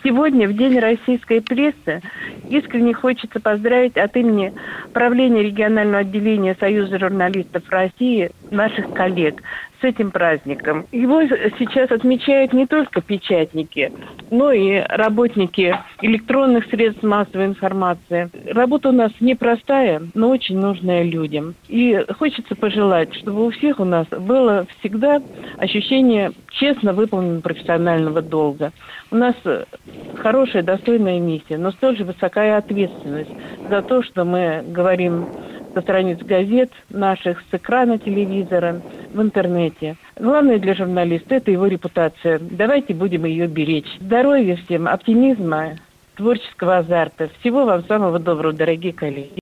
Сегодня, в День российской прессы, искренне хочется поздравить от имени правления регионального отделения Союза журналистов России наших коллег с этим праздником. Его сейчас отмечают не только печатники, но и работники электронных средств массовой информации. Работа у нас непростая, но очень нужная людям. И хочется пожелать, чтобы у всех у нас было всегда ощущение честно выполненного профессионального долга. У нас хорошая, достойная миссия, но столь же высокая ответственность за то, что мы говорим со страниц газет наших, с экрана телевизора, в интернете. Главное для журналиста – это его репутация. Давайте будем ее беречь. Здоровья всем, оптимизма, творческого азарта. Всего вам самого доброго, дорогие коллеги.